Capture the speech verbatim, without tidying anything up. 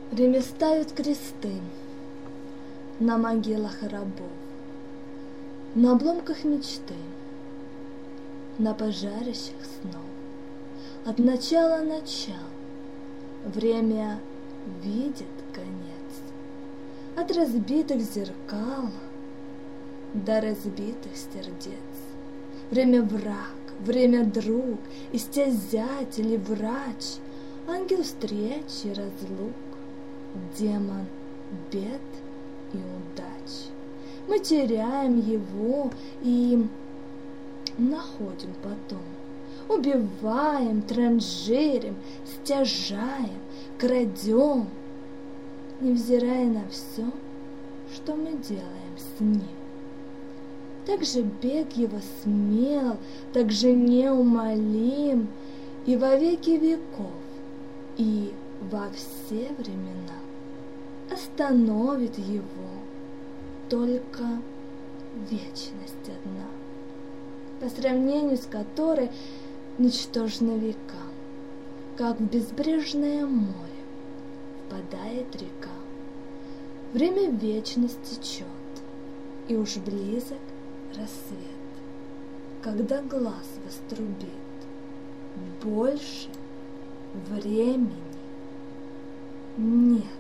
Время ставит кресты на могилах рабов, на обломках мечты, на пожарищах снов. От начала начал время видит конец, от разбитых зеркал до разбитых сердец. Время враг, время друг, истязатель и врач, ангел встречи и разлук, демон бед и удач. Мы теряем его и находим потом, убиваем, транжирим, стяжаем, крадем, невзирая на все, что мы делаем с ним. Так же бег его смел, так же неумолим, и во веки веков, и во все времена остановит его только вечность одна, по сравнению с которой ничтожны века, как в безбрежное море впадает река. Время вечности течет, и уж близок рассвет, когда глаз вострубит. Больше времени нет.